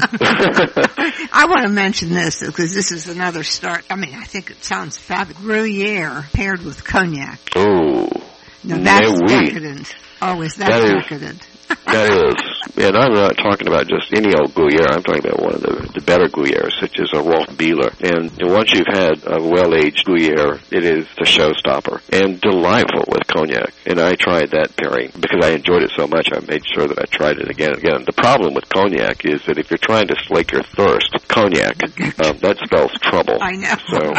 I want to mention this because this is another start. I mean, I think it sounds fabulous. Gruyere paired with cognac.
Oh,
now that's decadent. Oh, is that decadent?
That is. And I'm not talking about just any old Gruyere. I'm talking about one of the better Gruyères, such as a Rolf Bieler. And once you've had a well-aged Gruyere, it is the showstopper and delightful with cognac. And I tried that pairing because I enjoyed it so much. I made sure that I tried it again and again. The problem with cognac is that if you're trying to slake your thirst, cognac, that spells trouble.
I know.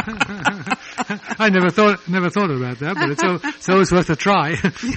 So.
I never thought about that, but it's always worth a try.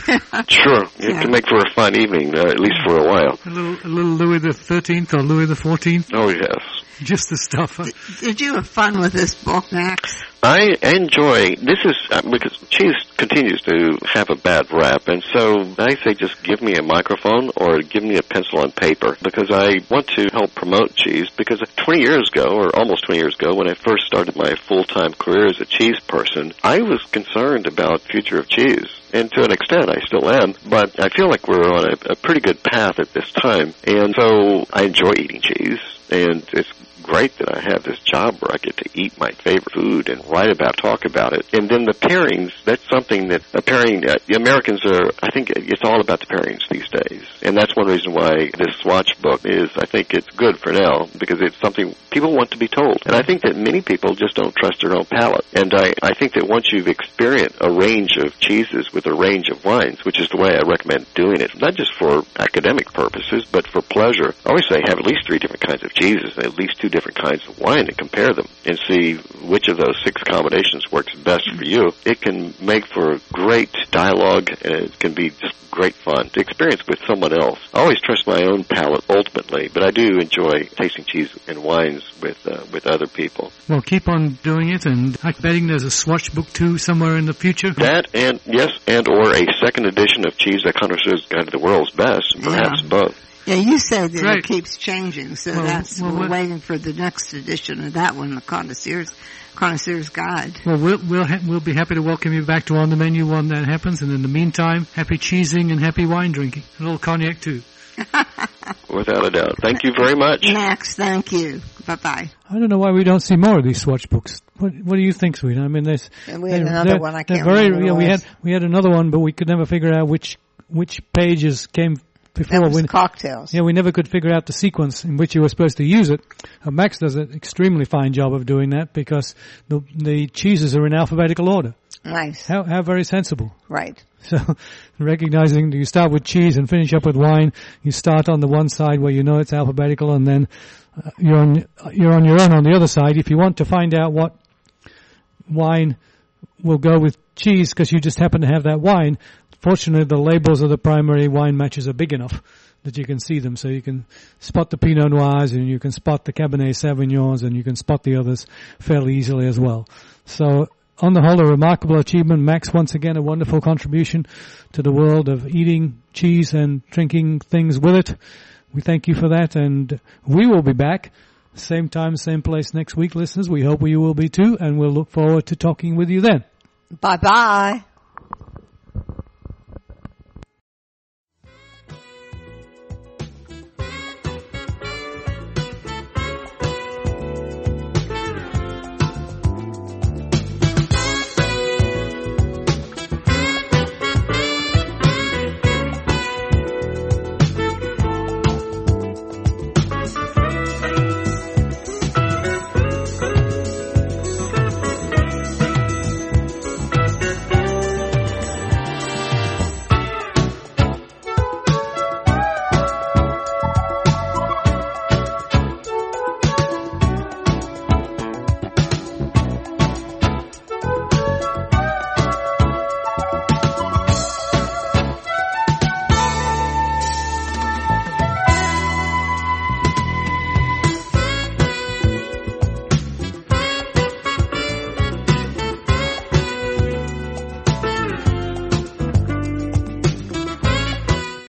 Sure. It can make for a fun evening, at least for a while.
A little Louis the 13th or Louis the 14th.
Oh, yes.
Just the stuff.
Did you have fun with this book, Max?
I enjoy, this is, because cheese continues to have a bad rap, and so I say just give me a microphone or give me a pencil and paper, because I want to help promote cheese, because 20 years ago, or almost 20 years ago, when I first started my full-time career as a cheese person, I was concerned about the future of cheese. And to an extent, I still am, but I feel like we're on a pretty good path at this time, and so I enjoy eating cheese, and it's great that I have this job where I get to eat my favorite food and write about, talk about it. And then the pairings, that's something that the Americans are, I think it's all about the pairings these days. And that's one reason why this swatch book is, I think it's good for now, because it's something people want to be told. And I think that many people just don't trust their own palate. And I think that once you've experienced a range of cheeses with a range of wines, which is the way I recommend doing it, not just for academic purposes, but for pleasure, I always say have at least 3 different kinds of cheeses and at least 2 different kinds of wine and compare them and see which of those 6 combinations works best for you. It can make for great dialogue, and it can be just great fun to experience with someone else. I always trust my own palate ultimately, but I do enjoy tasting cheese and wines with other people.
Well, keep on doing it, and I'm betting there's a swatch book too somewhere in the future.
That and yes, and or a second edition of Cheese That Connoisseur's Guide to the World's Best, perhaps both.
Yeah, you said that
Right.
it keeps changing, so we're waiting for the next edition of that one, the Connoisseur's Guide.
Well, we'll be happy to welcome you back to On the Menu when that happens, and in the meantime, happy cheesing and happy wine drinking. A little cognac too.
Without a doubt. Thank you very much.
Max, thank you. Bye-bye.
I don't know why we don't see more of these swatch books. What do you think, Sweet? I mean,
And we had another one. I can't remember.
We had another one, but we could never figure out which pages came before.
That was cocktails.
Yeah, we never could figure out the sequence in which you were supposed to use it. Max does an extremely fine job of doing that because the cheeses are in alphabetical order.
Nice.
How very sensible.
Right.
So, recognizing that you start with cheese and finish up with wine, you start on the one side where you know it's alphabetical, and then you're on your own on the other side. If you want to find out what wine will go with cheese because you just happen to have that wine, fortunately the labels of the primary wine matches are big enough that you can see them, so you can spot the Pinot Noirs and you can spot the Cabernet Sauvignons and you can spot the others fairly easily as well. So, on the whole, a remarkable achievement. Max, once again, a wonderful contribution to the world of eating cheese and drinking things with it. We thank you for that, and we will be back same time, same place next week, listeners. We hope you will be too, and we'll look forward to talking with you then.
Bye-bye.